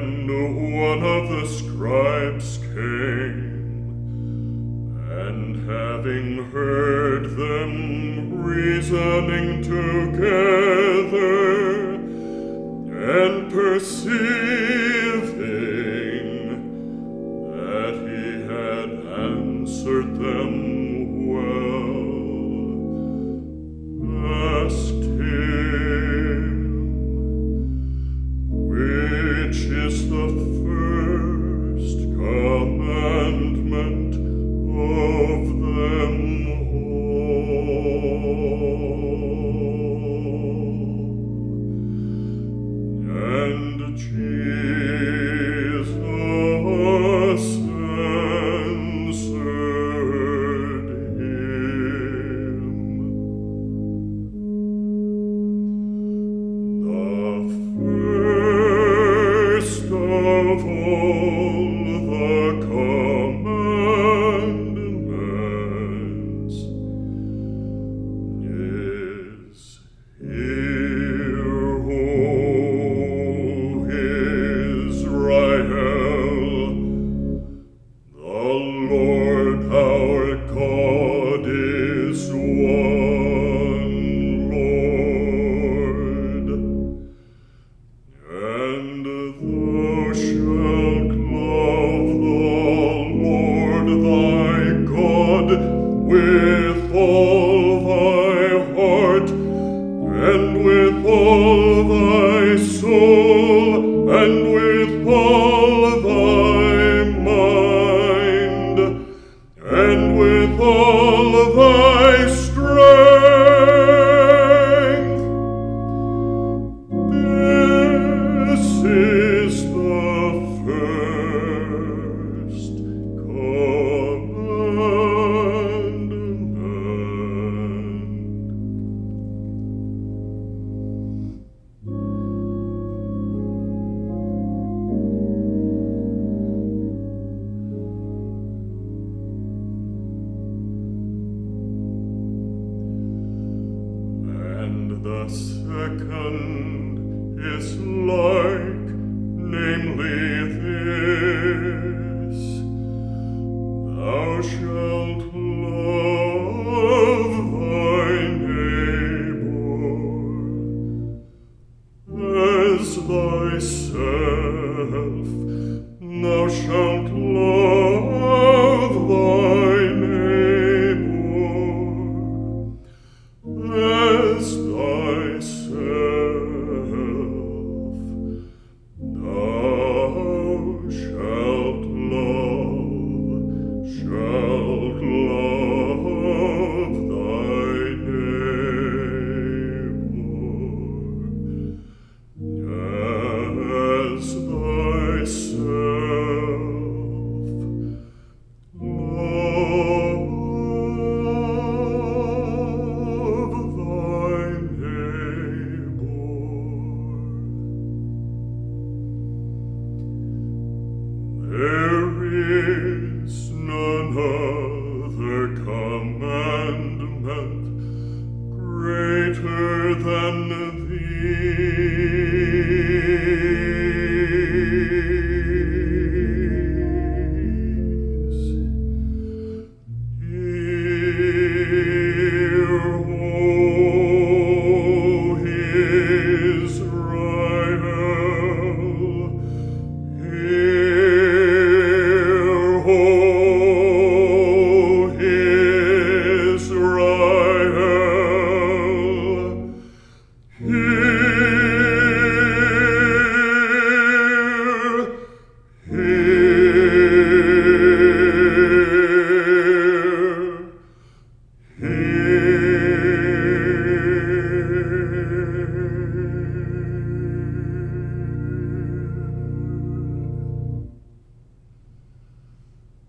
And one of the scribes came, and having heard them reasoning together, and perceiving that he had answered them well, asked him, which is the first commandment of them all? And Jesus answered him, the first of all the commandments is, Hear, O Israel, the Lord our God is one Lord. And thou shalt love the Lord thy God with all thy heart, and with all thy soul, and with all thy mind, and with all thy strength. This is the first And the second is like, namely,